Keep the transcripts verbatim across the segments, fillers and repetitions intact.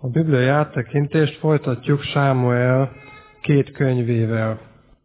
A bibliai áttekintést folytatjuk Sámuel két könyvével.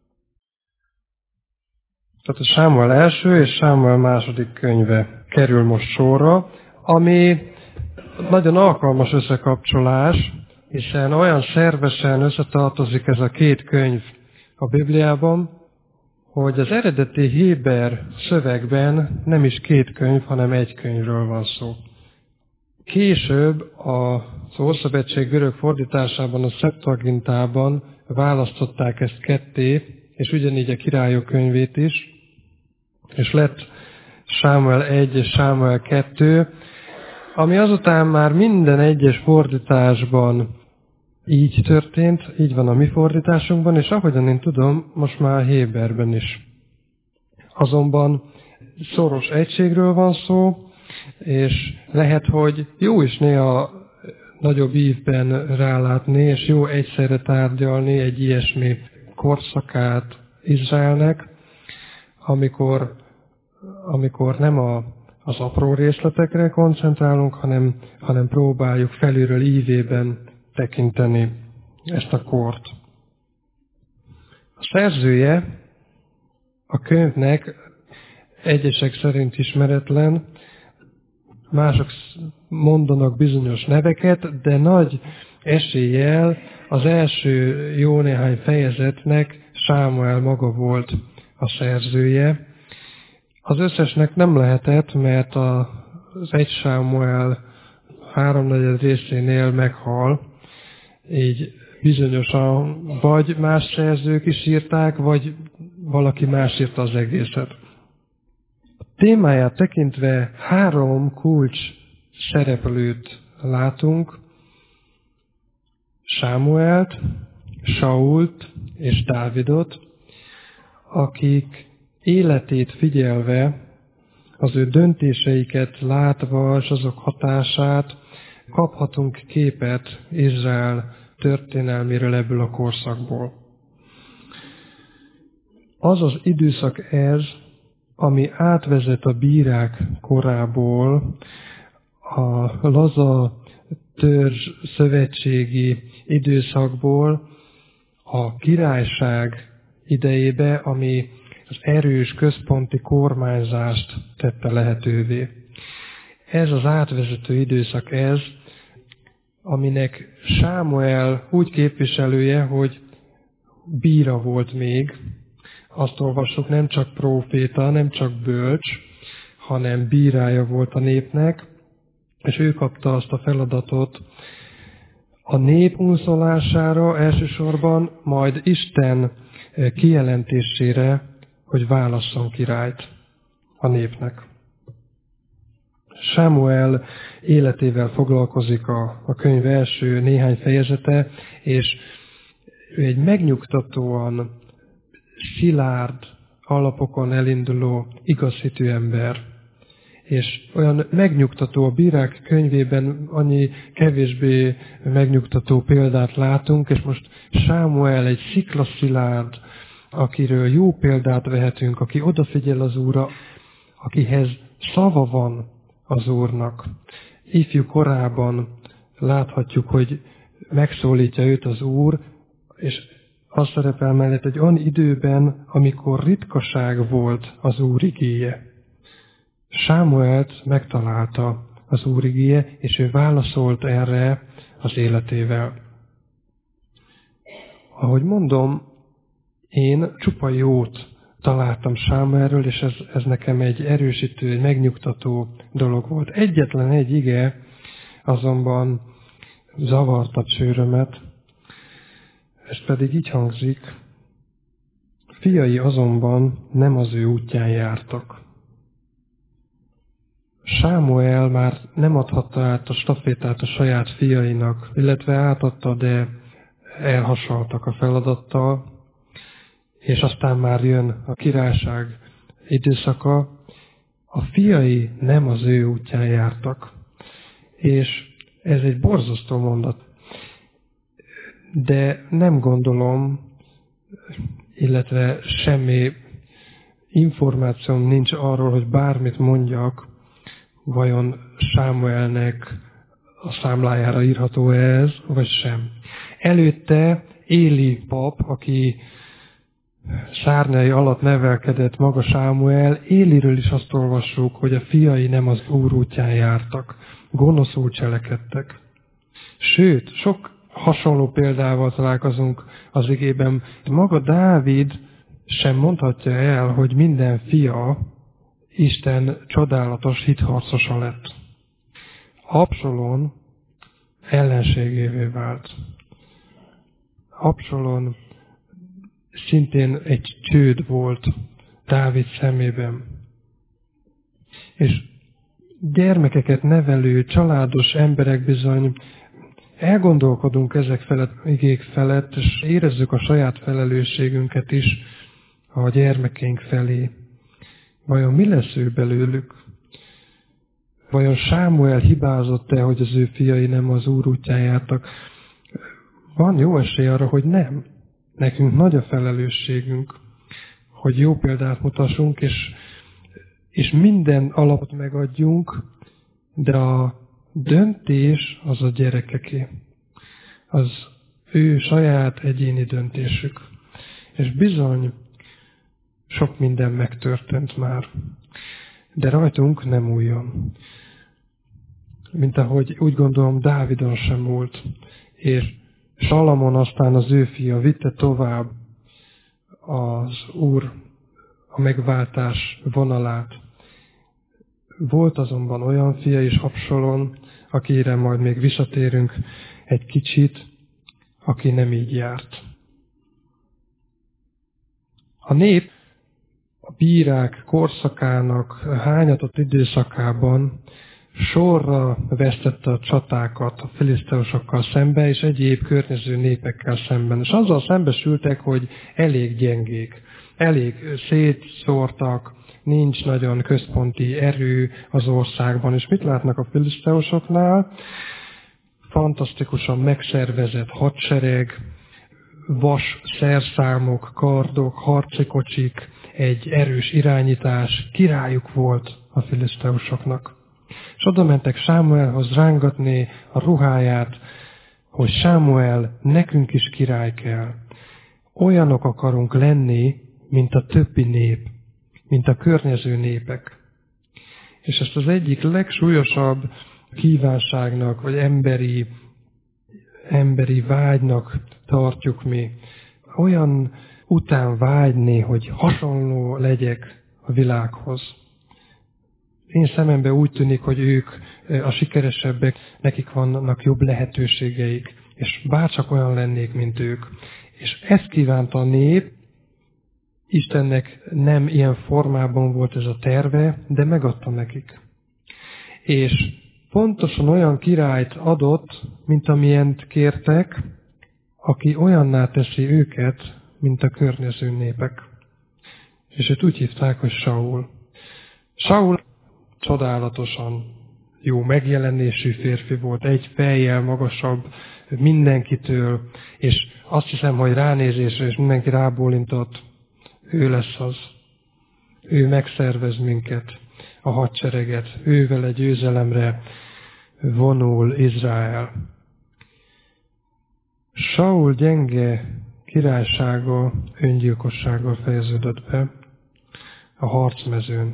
Tehát a Sámuel első és Sámuel második könyve kerül most sorra, ami nagyon alkalmas összekapcsolás, hiszen olyan szervesen összetartozik ez a két könyv a Bibliában, hogy az eredeti héber szövegben nem is két könyv, hanem egy könyvről van szó. Később az Ószövetség görög fordításában, a Septuagintában választották ezt ketté, és ugyanígy a Királyok könyvét is, és lett Sámuel egy és Sámuel kettő, ami azután már minden egyes fordításban így történt, így van a mi fordításunkban, és ahogyan én tudom, most már a héberben is. Azonban szoros egységről van szó, és lehet, hogy jó is néha nagyobb ívben rálátni, és jó egyszerre tárgyalni egy ilyesmi korszakát Izraelnek, amikor, amikor nem a, az apró részletekre koncentrálunk, hanem, hanem próbáljuk felülről ívében tekinteni ezt a kort. A szerzője a könyvnek egyesek szerint ismeretlen, mások mondanak bizonyos neveket, de nagy eséllyel az első jó néhány fejezetnek Sámuel maga volt a szerzője. Az összesnek nem lehetett, mert az egy Sámuel háromnegyed részénél meghal, így bizonyosan vagy más szerzők is írták, vagy valaki más írta az egészet. A témáját tekintve három kulcs szereplőt látunk, Sámuelt, Sault és Dávidot, akik életét figyelve, az ő döntéseiket látva és azok hatását kaphatunk képet Izrael történelméről ebből a korszakból. Az az időszak ez, ami átvezet a bírák korából, a laza törzs szövetségi időszakból a királyság idejébe, ami az erős központi kormányzást tette lehetővé. Ez az átvezető időszak ez, aminek Sámuel úgy képviselője, hogy bíra volt még. Azt olvassuk, nem csak próféta, nem csak bölcs, hanem bírája volt a népnek, és ő kapta azt a feladatot a nép unszolására elsősorban, majd Isten kijelentésére, hogy válasszon királyt a népnek. Sámuel életével foglalkozik a, a könyv első néhány fejezete, és ő egy megnyugtatóan szilárd alapokon elinduló igazhitű ember. És olyan megnyugtató, a bírák könyvében annyi kevésbé megnyugtató példát látunk, és most Sámuel egy sziklaszilárd, akiről jó példát vehetünk, aki odafigyel az Úrra, akihez szava van az Úrnak. Ifjú korában láthatjuk, hogy megszólítja őt az Úr, és az szerepel mellett egy olyan időben, amikor ritkaság volt az Úr igéje. Sámuelt megtalálta az Úr igéje, és ő válaszolt erre az életével. Ahogy mondom, én csupa jót találtam Sámuelről, és ez, ez nekem egy erősítő, egy megnyugtató dolog volt. Egyetlen egy ige azonban zavarta csőrömet, ez pedig így hangzik: fiai azonban nem az ő útján jártak. Sámuel már nem adhatta át a stafétát a saját fiainak, illetve átadta, de elhasaltak a feladattal, és aztán már jön a királyság időszaka. A fiai nem az ő útján jártak. És ez egy borzasztó mondat. De nem gondolom, illetve semmi információm nincs arról, hogy bármit mondjak, vajon Sámuelnek a számlájára írható ez, vagy sem. Előtte Éli pap, aki szárnyai alatt nevelkedett maga Sámuel, Éliről is azt olvassuk, hogy a fiai nem az Úr útján jártak, gonoszul cselekedtek. Sőt, sok hasonló példával találkozunk az igében. Maga Dávid sem mondhatja el, hogy minden fia Isten csodálatos hitharcosa lett. Absalom ellenségévé vált. Absalom szintén egy csőd volt Dávid szemében. És gyermekeket nevelő, családos emberek bizony elgondolkodunk ezek felett, igék felett, és érezzük a saját felelősségünket is a gyermekeink felé. Vajon mi lesz ő belőlük? Vajon Sámuel hibázott-e, hogy az ő fiai nem az Úr útján jártak? Van jó esély arra, hogy nem. Nekünk nagy a felelősségünk, hogy jó példát mutassunk, és, és minden alapot megadjunk, de a döntés az a gyerekeké. Az ő saját egyéni döntésük. És bizony, sok minden megtörtént már. De rajtunk nem újon. Mint ahogy úgy gondolom Dávidon sem múlt. És Salamon aztán az ő fia vitte tovább az Úr a megváltás vonalát. Volt azonban olyan fia is, Absalom, akire majd még visszatérünk egy kicsit, aki nem így járt. A nép a bírák korszakának hányatott időszakában sorra vesztette a csatákat a filiszteusokkal szembe, és egyéb környező népekkel szemben. És azzal szembesültek, hogy elég gyengék, elég szétszórtak, nincs nagyon központi erő az országban. És mit látnak a filiszteusoknál? Fantasztikusan megszervezett hadsereg, vas szerszámok, kardok, harci kocsik, egy erős irányítás, királyuk volt a filiszteusoknak. És oda mentek Sámuelhoz rángatni a ruháját, hogy Sámuel, nekünk is király kell. Olyanok akarunk lenni, mint a többi nép, mint a környező népek. És ezt az egyik legsúlyosabb kívánságnak, vagy emberi, emberi vágynak tartjuk mi. Olyan után vágyni, hogy hasonló legyek a világhoz. Én szememben úgy tűnik, hogy ők a sikeresebbek, nekik vannak jobb lehetőségeik, és bárcsak olyan lennék, mint ők. És ezt kívánta a nép, Istennek nem ilyen formában volt ez a terve, de megadta nekik. És pontosan olyan királyt adott, mint amilyent kértek, aki olyanná teszi őket, mint a környező népek. És őt úgy hívták, hogy Saul. Saul csodálatosan jó megjelenésű férfi volt, egy fejjel magasabb mindenkitől, és azt hiszem, hogy ránézésre, és mindenki rábólintott, ő lesz az. Ő megszervez minket, a hadsereget, ővel egy győzelemre vonul Izrael. Saul gyenge királysága öngyilkossággal fejeződött be a harcmezőn.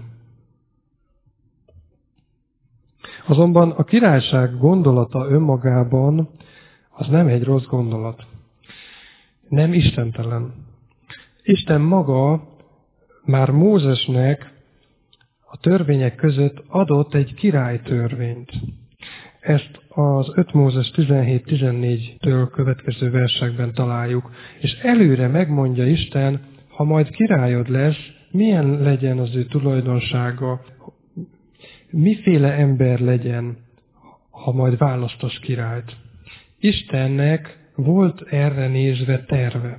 Azonban a királyság gondolata önmagában az nem egy rossz gondolat. Nem istentelen. Isten maga már Mózesnek a törvények között adott egy királytörvényt. Ezt az öt Mózes tizenhét tizennégytől következő versekben találjuk. És előre megmondja Isten, ha majd királyod lesz, milyen legyen az ő tulajdonsága, miféle ember legyen, ha majd választasz királyt. Istennek volt erre nézve terve.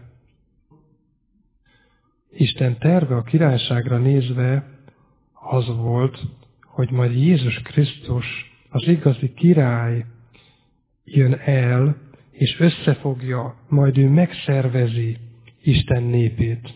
Isten terve a királyságra nézve az volt, hogy majd Jézus Krisztus, az igazi király jön el, és összefogja, majd ő megszervezi Isten népét.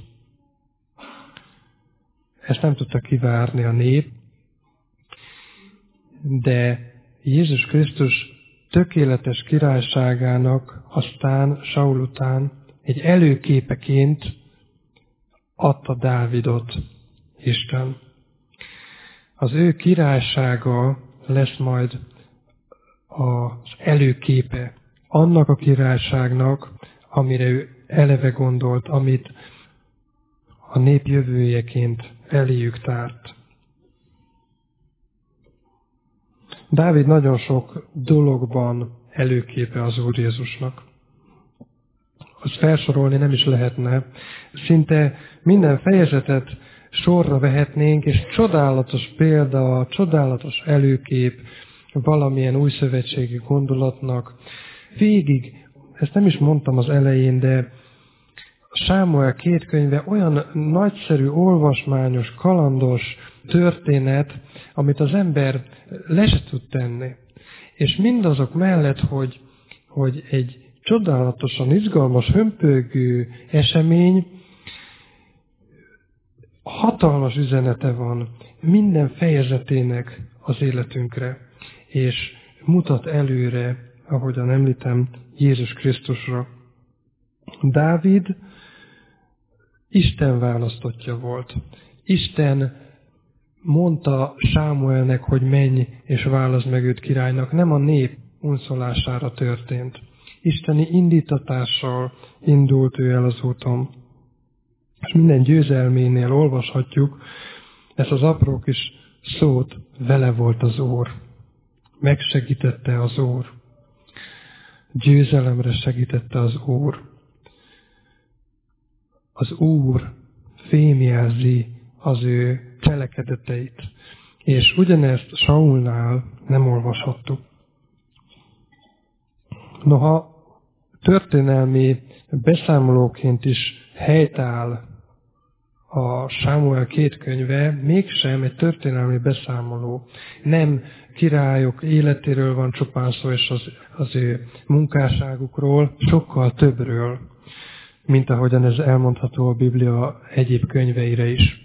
Ezt nem tudta kivárni a nép, de Jézus Krisztus tökéletes királyságának aztán Saul után egy előképeként adta Dávidot Isten. Az ő királysága lesz majd az előképe annak a királyságnak, amire ő eleve gondolt, amit a nép jövőjeként eléjük tárt. Dávid nagyon sok dologban előképe az Úr Jézusnak. Azt felsorolni nem is lehetne. Szinte minden fejezetet sorra vehetnénk, és csodálatos példa, csodálatos előkép valamilyen újszövetségi gondolatnak. Végig, ezt nem is mondtam az elején, de Sámuel két könyve olyan nagyszerű, olvasmányos, kalandos történet, amit az ember le se tud tenni. És mindazok mellett, hogy, hogy egy csodálatosan izgalmas, hömpögő esemény, hatalmas üzenete van minden fejezetének az életünkre, és mutat előre, ahogyan említem, Jézus Krisztusra. Dávid Isten választottja volt. Isten mondta Sámuelnek, hogy menj és válaszd meg őt királynak. Nem a nép unszolására történt. Isteni indítatással indult ő el az úton. És minden győzelménél olvashatjuk ezt az apró kis szót, vele volt az Úr. Megsegítette az Úr. Győzelemre segítette az Úr. Az Úr fémjelzi az ő cselekedeteit. És ugyanezt Saulnál nem olvashattuk. Noha történelmi beszámolóként is helytáll a Sámuel két könyve, mégsem egy történelmi beszámoló. Nem királyok életéről van csupán szó, és az, az ő munkásságukról, sokkal többről, mint ahogyan ez elmondható a Biblia egyéb könyveire is.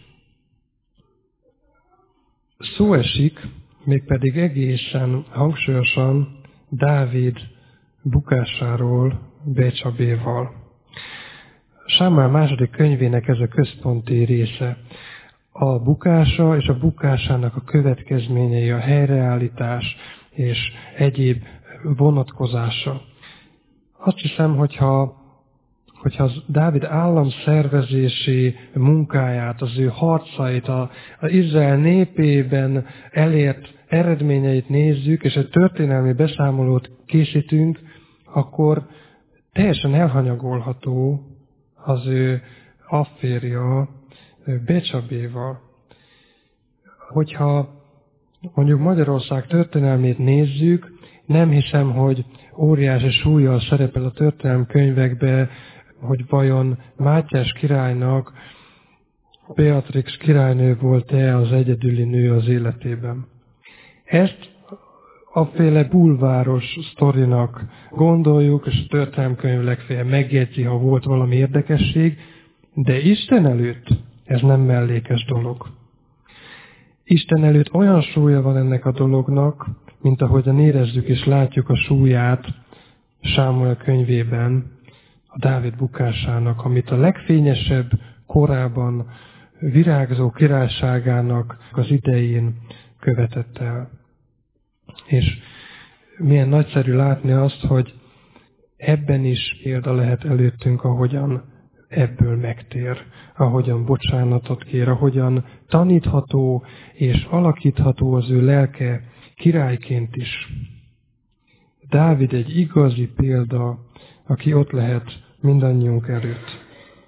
Szó esik, mégpedig egészen hangsúlyosan Dávid bukásáról Becsabéval. Sámuel második könyvének ez a központi része. A bukása és a bukásának a következményei, a helyreállítás és egyéb vonatkozása. Azt hiszem, hogyha, hogyha az Dávid államszervezési munkáját, az ő harcait, a, az Izrael népében elért eredményeit nézzük, és egy történelmi beszámolót készítünk, akkor teljesen elhanyagolható az ő afférja Becsabéval. Hogyha mondjuk Magyarország történelmét nézzük, nem hiszem, hogy óriási súllyal szerepel a történelmi könyvekbe, hogy vajon Mátyás királynak Beatrix királynő volt-e az egyedüli nő az életében. Ezt afféle bulváros sztorinak gondoljuk, és a történelemkönyv legfeljebb megjegyzi, ha volt valami érdekesség, de Isten előtt ez nem mellékes dolog. Isten előtt olyan súlya van ennek a dolognak, mint ahogyan érezzük és látjuk a súlyát Sámuel könyvében, a Dávid bukásának, amit a legfényesebb korában virágzó királyságának az idején követett el. És milyen nagyszerű látni azt, hogy ebben is példa lehet előttünk, ahogyan ebből megtér, ahogyan bocsánatot kér, ahogyan tanítható és alakítható az ő lelke királyként is. Dávid egy igazi példa, aki ott lehet mindannyiunk előtt.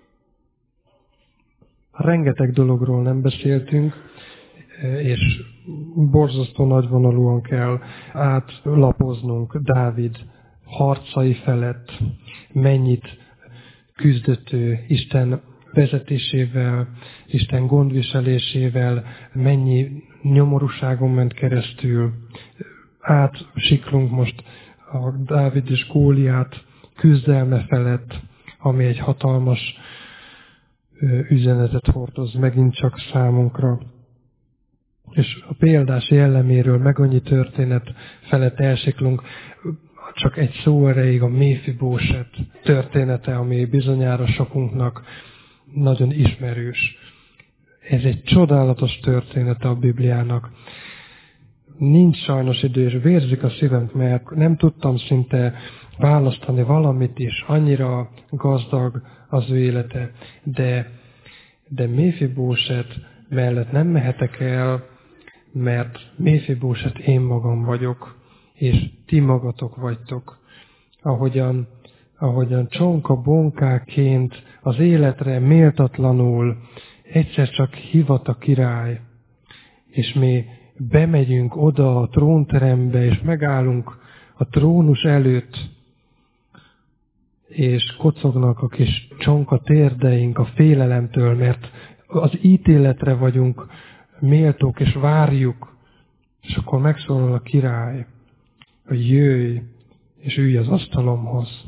Rengeteg dologról nem beszéltünk, és borzasztó nagyvonalúan kell átlapoznunk Dávid harcai felett, mennyit küzdött ő Isten vezetésével, Isten gondviselésével, mennyi nyomorúságon ment keresztül. Átsiklunk most a Dávid és Góliát küzdelme felett, ami egy hatalmas üzenetet hordoz megint csak számunkra. És a példás jelleméről meg annyi történet felett elsiklunk. csak egy szó erejéig a Méfibóset története, ami bizonyára sokunknak nagyon ismerős. Ez egy csodálatos története a Bibliának. Nincs sajnos idő, és vérzik a szívem, mert nem tudtam szinte választani valamit is. Annyira gazdag az ő élete. De, de Méfibóset mellett nem mehetek el, mert Méfibóset én magam vagyok, és ti magatok vagytok. Ahogyan, ahogyan csonka bonkáként az életre méltatlanul egyszer csak hivat a király, és mi bemegyünk oda a trónterembe, és megállunk a trónus előtt, és kocognak a kis csonka térdeink a félelemtől, mert az ítéletre vagyunk méltók, és várjuk, és akkor megszólal a király, hogy jöjj, és ülj az asztalomhoz.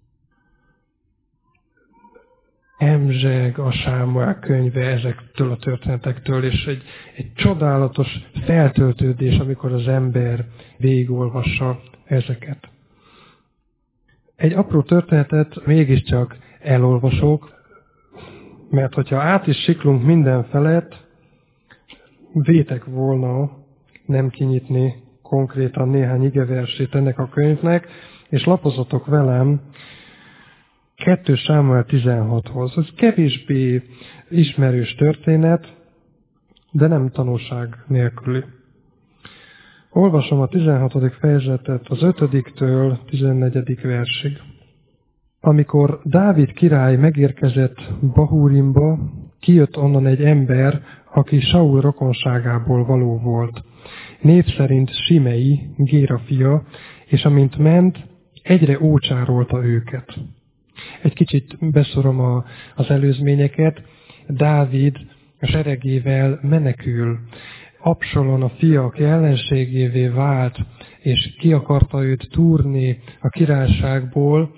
Emzseg a Sámuel könyve ezektől a történetektől, és egy, egy csodálatos feltöltődés, amikor az ember végigolvassa ezeket. Egy apró történetet mégiscsak elolvasok, mert hogyha át is siklunk minden felett, vétek volna nem kinyitni konkrétan néhány igeversét ennek a könyvnek, és lapozatok velem kettő Sámuel tizenhathoz. Ez kevésbé ismerős történet, de nem tanulság nélküli. Olvasom a tizenhatodik fejezetet az ötödiktől tizennegyedik versig. Amikor Dávid király megérkezett Bahúrimba, kijött onnan egy ember, aki Saul rokonságából való volt. Név szerint Simei, Géra fia, és amint ment, egyre ócsárolta őket. Egy kicsit beszorom a, az előzményeket. Dávid a seregével menekül. Absalon a fia, aki ellenségévé vált, és ki akarta őt túrni a királyságból,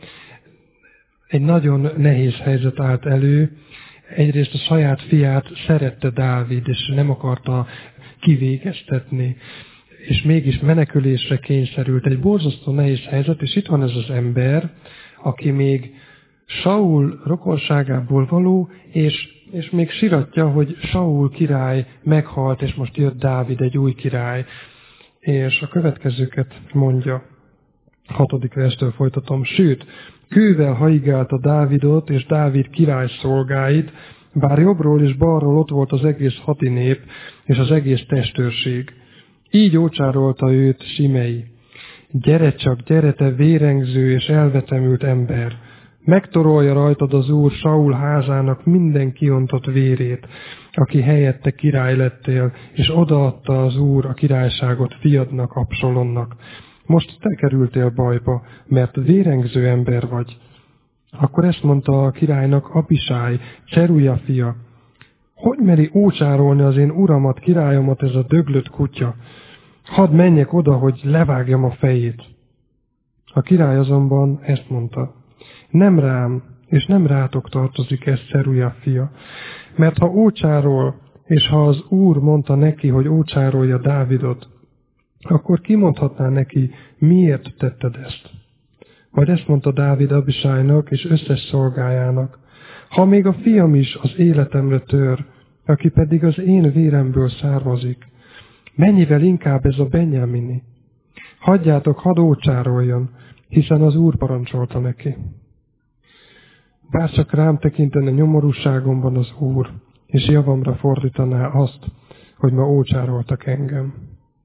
egy nagyon nehéz helyzet állt elő. Egyrészt a saját fiát szerette Dávid, és nem akarta kivégeztetni, és mégis menekülésre kényszerült. Egy borzasztó nehéz helyzet, és itt van ez az ember, aki még Saul rokonságából való, és, és még siratja, hogy Saul király meghalt, és most jött Dávid, egy új király. És a következőket mondja, hatodik verstől folytatom. Sőt, kővel haigálta Dávidot és Dávid király szolgáit, bár jobbról és balról ott volt az egész hati nép és az egész testőrség. Így ócsárolta őt Simei. Gyere csak, gyere te vérengző és elvetemült ember! Megtorolja rajtad az Úr Saul házának minden kiontott vérét, aki helyette király lettél, és odaadta az Úr a királyságot fiadnak, Absalonnak. Most te kerültél bajba, mert vérengző ember vagy. Akkor ezt mondta a királynak Abisáj, Cseruja fia. Hogy meri ócsárolni az én uramat, királyomat ez a döglött kutya? Hadd menjek oda, hogy levágjam a fejét. A király azonban ezt mondta. Nem rám, és nem rátok tartozik ez, Cseruja fia. Mert ha ócsárol, és ha az Úr mondta neki, hogy ócsárolja Dávidot, akkor kimondhatná neki, miért tetted ezt? Majd ezt mondta Dávid Abisájnak és összes szolgájának. Ha még a fiam is az életemre tör, aki pedig az én véremből származik, mennyivel inkább ez a Benjamini? Hagyjátok, hadd ócsároljon, hiszen az Úr parancsolta neki. Bár csak rám tekintene nyomorúságomban az Úr, és javamra fordítaná azt, hogy ma ócsároltak engem.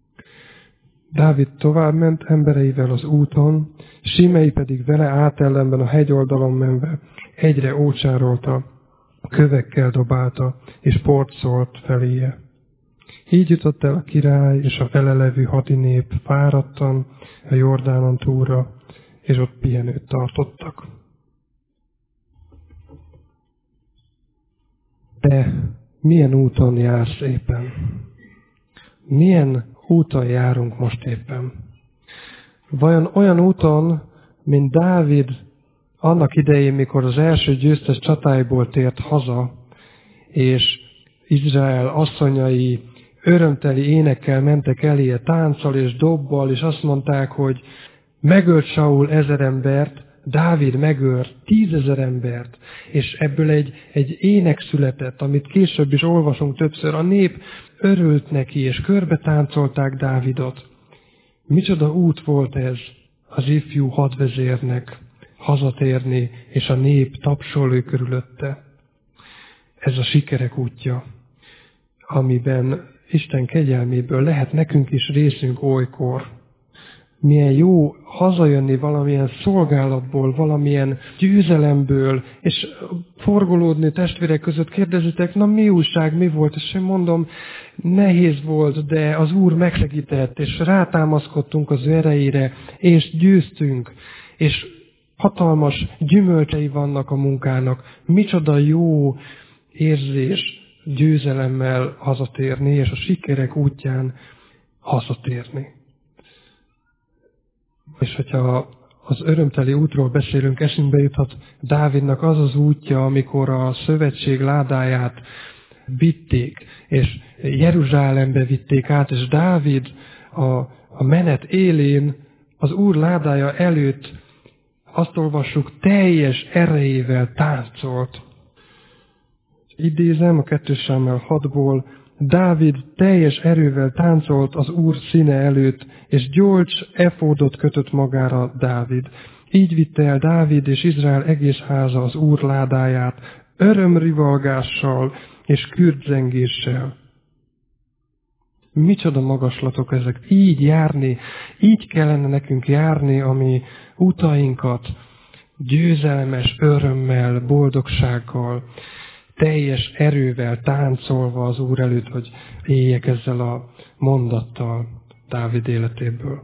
Dávid továbbment embereivel az úton, Simei pedig vele átellenben a hegyoldalon menve egyre ócsárolta, kövekkel dobálta, és port szólt feléje. Így jutott el a király és a vele levő hadi nép fáradtan a Jordánon túlra, és ott pihenőt tartottak. De milyen úton jársz éppen? Milyen úton járunk most éppen? Vajon olyan úton, mint Dávid annak idején, mikor az első győztes csatáiból tért haza, és Izrael asszonyai örömteli énekkel mentek eléje, tánccal és dobbal, és azt mondták, hogy Megölt Saul ezer embert, Dávid megölt tízezer embert, és ebből egy, egy ének született, amit később is olvasunk többször. A nép örült neki, és körbe táncolták Dávidot. Micsoda út volt ez az ifjú hadvezérnek hazatérni, és a nép tapsol ő körülötte. Ez a sikerek útja, amiben Isten kegyelméből lehet nekünk is részünk olykor. Milyen jó hazajönni valamilyen szolgálatból, valamilyen győzelemből, és forgolódni testvérek között, kérdezitek, na mi újság, mi volt? És én mondom, nehéz volt, de az Úr megsegített, és rátámaszkodtunk az ő erejére, és győztünk, és hatalmas gyümölcsei vannak a munkának. Micsoda jó érzés győzelemmel hazatérni, és a sikerek útján hazatérni. És hogyha az örömteli útról beszélünk, eszünkbe juthat Dávidnak az az útja, amikor a szövetség ládáját vitték, és Jeruzsálembe vitték át, és Dávid a, a menet élén az Úr ládája előtt, azt olvassuk, teljes erejével táncolt. Idézem a kettő Sámuel hatból, Dávid teljes erővel táncolt az Úr színe előtt, és gyolcs efódot kötött magára Dávid. Így vitte el Dávid és Izrael egész háza az Úr ládáját, örömrivalgással és kürtzengéssel. Micsoda magaslatok ezek, így járni, így kellene nekünk járni, ami utainkat győzelmes örömmel, boldogsággal, teljes erővel táncolva az Úr előtt, hogy éljek ezzel a mondattal Dávid életéből.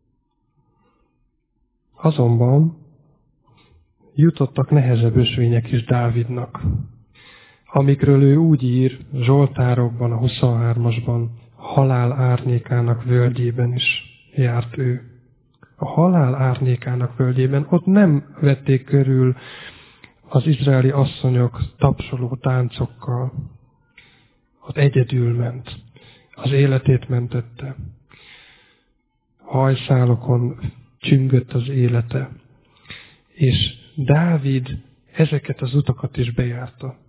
Azonban jutottak nehezebb ösvények is Dávidnak, amikről ő úgy ír Zsoltárokban, a huszonhármasban, halál árnyékának völgyében is járt ő. A halál árnyékának völgyében ott nem vették körül az izraeli asszonyok tapsoló táncokkal. Ott egyedül ment. Az életét mentette. Hajszálokon csüngött az élete. És Dávid ezeket az utakat is bejárta.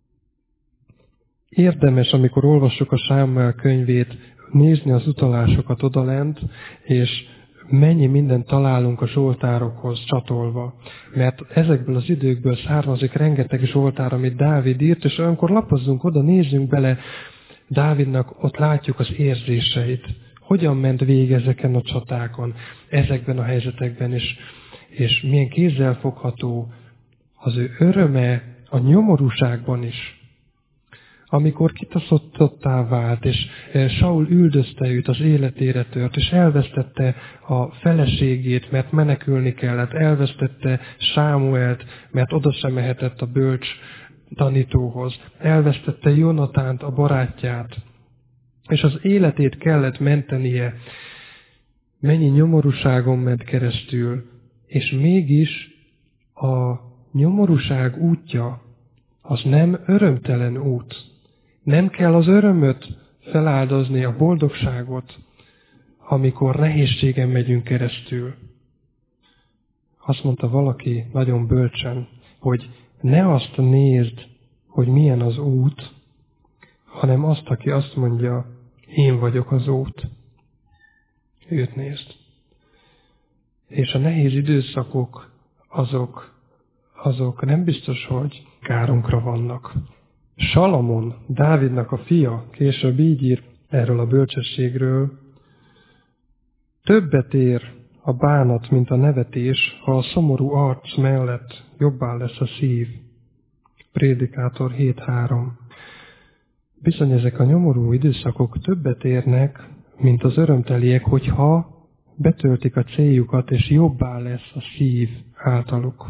Érdemes, amikor olvassuk a Sámuel könyvét, nézni az utalásokat odalent, és mennyi mindent találunk a zsoltárokhoz csatolva. Mert ezekből az időkből származik rengeteg zsoltár, amit Dávid írt, és olyankor lapozzunk oda, nézzünk bele Dávidnak, ott látjuk az érzéseit. Hogyan ment végig ezeken a csatákon, ezekben a helyzetekben, és, és milyen kézzelfogható az ő öröme a nyomorúságban is. Amikor kitasztottá vált, és Saul üldözte őt, az életére tört, és elvesztette a feleségét, mert menekülni kellett, elvesztette Sámuelt, mert oda sem mehetett a bölcs tanítóhoz, elvesztette Jonatánt, a barátját, és az életét kellett mentenie, mennyi nyomorúságon ment keresztül, és mégis a nyomorúság útja az nem örömtelen út. Nem kell az örömöt feláldozni, a boldogságot, amikor nehézségen megyünk keresztül. Azt mondta valaki nagyon bölcsen, hogy ne azt nézd, hogy milyen az út, hanem azt, aki azt mondja, én vagyok az út. Őt nézd. És a nehéz időszakok, azok, azok nem biztos, hogy kárunkra vannak. Salamon, Dávidnak a fia, később így ír erről a bölcsességről, többet ér a bánat, mint a nevetés, ha a szomorú arc mellett jobbá lesz a szív. Prédikátor hét három. Bizony ezek a nyomorú időszakok többet érnek, mint az örömteliek, hogyha betöltik a céljukat, és jobbá lesz a szív általuk.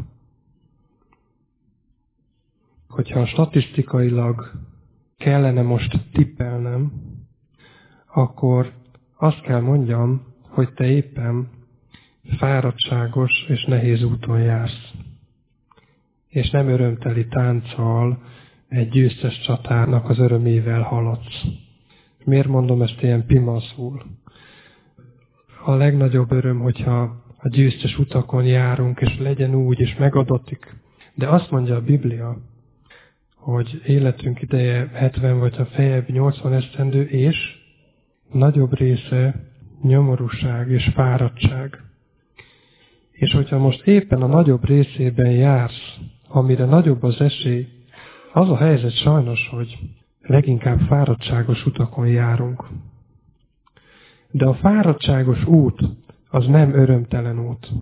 Hogyha statisztikailag kellene most tippelnem, akkor azt kell mondjam, hogy te éppen fáradtságos és nehéz úton jársz. És nem örömteli tánccal egy győztes csatárnak az örömével haladsz. Miért mondom ezt ilyen pimaszul? A legnagyobb öröm, hogyha a győztes utakon járunk, és legyen úgy, és megadatik. De azt mondja a Biblia, hogy életünk ideje hetven vagy a fejebb nyolcvan esztendő, és nagyobb része nyomorúság és fáradtság. És hogyha most éppen a nagyobb részében jársz, amire nagyobb az esély, az a helyzet sajnos, hogy leginkább fáradtságos utakon járunk. De a fáradtságos út az nem örömtelen út.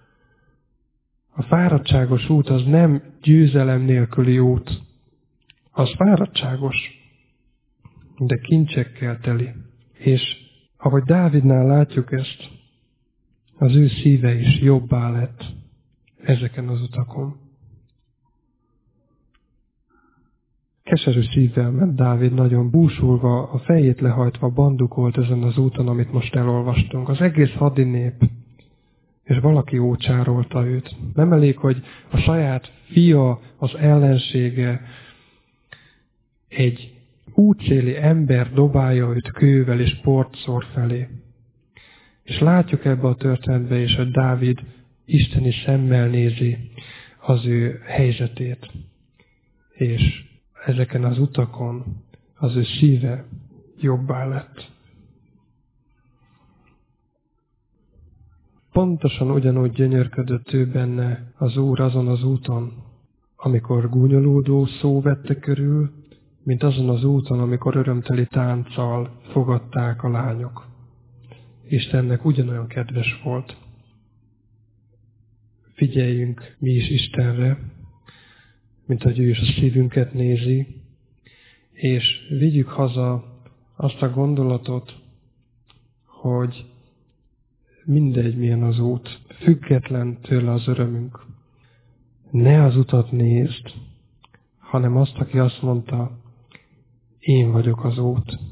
A fáradtságos út az nem győzelem nélküli út. Az fáradtságos, de kincsekkel teli. És ahogy Dávidnál látjuk ezt, az ő szíve is jobbá lett ezeken az utakon. Keserű szívvel ment Dávid, nagyon búsulva, a fejét lehajtva bandukolt ezen az úton, amit most elolvastunk. Az egész hadinép, és valaki ócsárolta őt. Nem elég, hogy a saját fia, az ellensége, egy útszéli ember dobálja őt kővel és port szór felé. És látjuk ebbe a történetbe is, hogy Dávid isteni szemmel nézi az ő helyzetét. És ezeken az utakon az ő szíve jobbá lett. Pontosan ugyanúgy gyönyörködött ő benne az Úr azon az úton, amikor gúnyolódó szó vette körül, mint azon az úton, amikor örömteli tánccal fogadták a lányok. Istennek ugyanolyan kedves volt. Figyeljünk mi is Istenre, mint hogy ő is a szívünket nézi, és vigyük haza azt a gondolatot, hogy mindegy milyen az út, független tőle az örömünk. Ne az utat nézd, hanem azt, aki azt mondta, én vagyok az út.